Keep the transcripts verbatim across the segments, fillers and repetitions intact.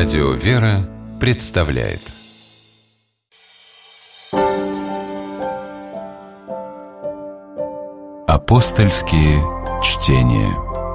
Радио «Вера» представляет Апостольские чтения.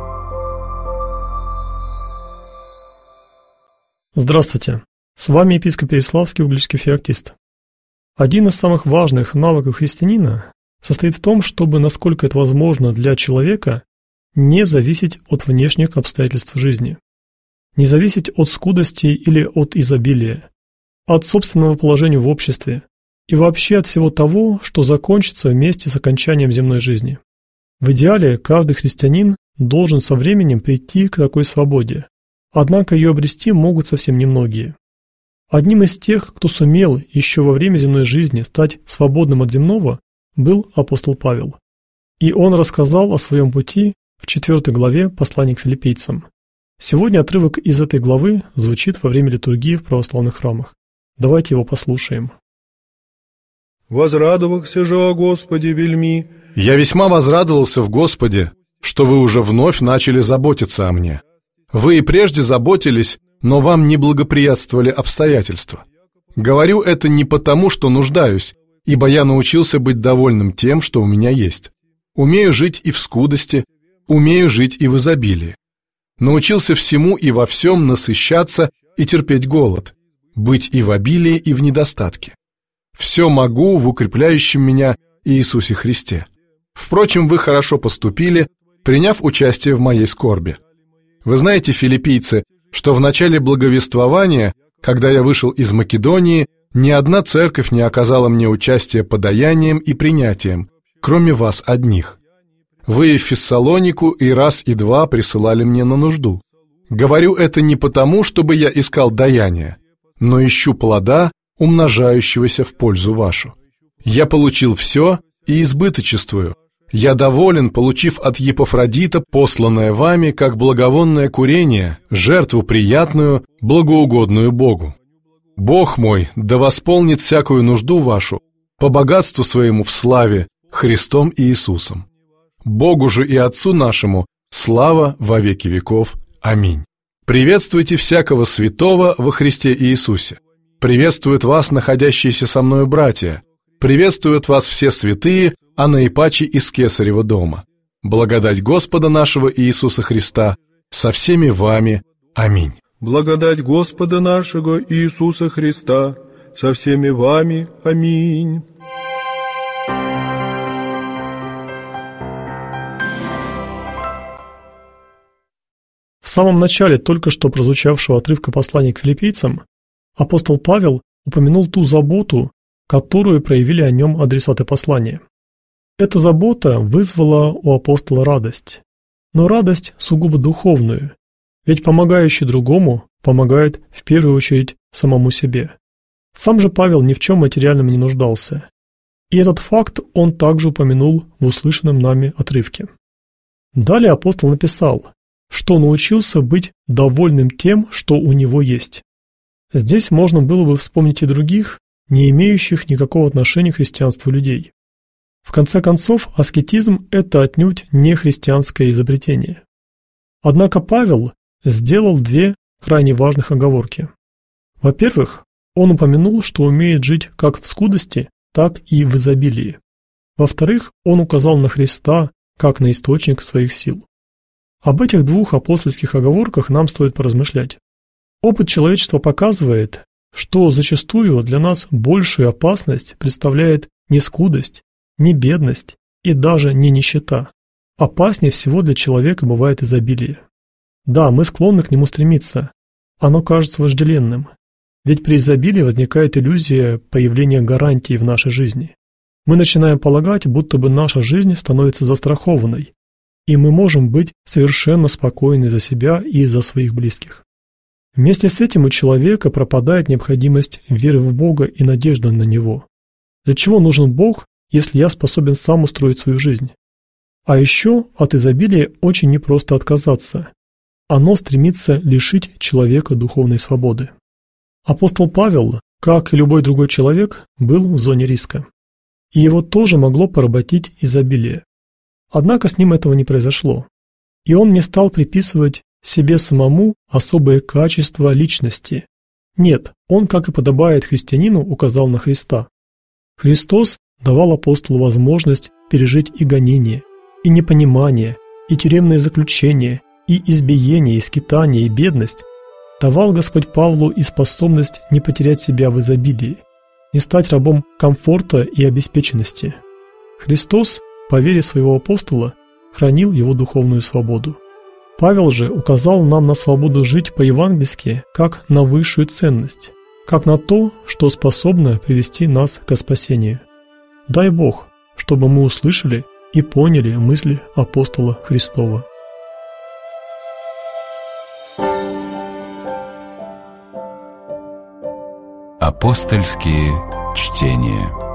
Здравствуйте! С вами епископ Переславский, Угличский феоктист. Один из самых важных навыков христианина состоит в том, чтобы, насколько это возможно для человека, не зависеть от внешних обстоятельств жизни, не зависеть от скудости или от изобилия, от собственного положения в обществе и вообще от всего того, что закончится вместе с окончанием земной жизни. В идеале каждый христианин должен со временем прийти к такой свободе, однако ее обрести могут совсем немногие. Одним из тех, кто сумел еще во время земной жизни стать свободным от земного, был апостол Павел. И он рассказал о своем пути в четвёртой главе послания к филиппийцам. Сегодня отрывок из этой главы звучит во время литургии в православных храмах. Давайте его послушаем. «Возрадовался же о Господе вельми». «Я весьма возрадовался в Господе, что вы уже вновь начали заботиться о мне. Вы и прежде заботились, но вам не благоприятствовали обстоятельства. Говорю это не потому, что нуждаюсь, ибо я научился быть довольным тем, что у меня есть. Умею жить и в скудости, умею жить и в изобилии. Научился всему и во всем насыщаться и терпеть голод, быть и в обилии, и в недостатке. Все могу в укрепляющем меня Иисусе Христе. Впрочем, вы хорошо поступили, приняв участие в моей скорби. Вы знаете, филиппийцы, что в начале благовествования, когда я вышел из Македонии, ни одна церковь не оказала мне участия подаянием и принятием, кроме вас одних. Вы в Фессалонику и раз и два присылали мне на нужду. Говорю это не потому, чтобы я искал даяния, но ищу плода, умножающегося в пользу вашу. Я получил все и избыточествую. Я доволен, получив от Епафродита посланное вами, как благовонное курение, жертву приятную, благоугодную Богу. Бог мой да восполнит всякую нужду вашу по богатству своему в славе Христом и Иисусом. Богу же и Отцу нашему слава во веки веков. Аминь. Приветствуйте всякого святого во Христе Иисусе. Приветствуют вас находящиеся со мною братья. Приветствуют вас все святые, а наипаче из Кесарева дома. Благодать Господа нашего Иисуса Христа со всеми вами. Аминь. Благодать Господа нашего Иисуса Христа со всеми вами. Аминь. В самом начале только что прозвучавшего отрывка послания к филиппийцам апостол Павел упомянул ту заботу, которую проявили о нем адресаты послания. Эта забота вызвала у апостола радость, но радость сугубо духовную, ведь помогающий другому помогает в первую очередь самому себе. Сам же Павел ни в чем материальном не нуждался, и этот факт он также упомянул в услышанном нами отрывке. Далее апостол написал, что научился быть довольным тем, что у него есть. Здесь можно было бы вспомнить и других, не имеющих никакого отношения к христианству людей. В конце концов, аскетизм – это отнюдь не христианское изобретение. Однако Павел сделал две крайне важных оговорки. Во-первых, он упомянул, что умеет жить как в скудости, так и в изобилии. Во-вторых, он указал на Христа как на источник своих сил. Об этих двух апостольских оговорках нам стоит поразмышлять. Опыт человечества показывает, что зачастую для нас большую опасность представляет не скудость, не бедность и даже не нищета. Опаснее всего для человека бывает изобилие. Да, мы склонны к нему стремиться. Оно кажется вожделенным. Ведь при изобилии возникает иллюзия появления гарантии в нашей жизни. Мы начинаем полагать, будто бы наша жизнь становится застрахованной, и мы можем быть совершенно спокойны за себя и за своих близких. Вместе с этим у человека пропадает необходимость веры в Бога и надежды на Него. Для чего нужен Бог, если я способен сам устроить свою жизнь? А еще от изобилия очень непросто отказаться. Оно стремится лишить человека духовной свободы. Апостол Павел, как и любой другой человек, был в зоне риска. И его тоже могло поработить изобилие. Однако с ним этого не произошло. И он не стал приписывать себе самому особые качества личности. Нет, он, как и подобает христианину, указал на Христа. Христос давал апостолу возможность пережить и гонение, и непонимание, и тюремное заключение, и избиение, и скитание, и бедность. Давал Господь Павлу и способность не потерять себя в изобилии, не стать рабом комфорта и обеспеченности. Христос, по вере своего апостола, хранил его духовную свободу. Павел же указал нам на свободу жить по-евангельски как на высшую ценность, как на то, что способно привести нас к спасению. Дай Бог, чтобы мы услышали и поняли мысли апостола Христова. Апостольские чтения.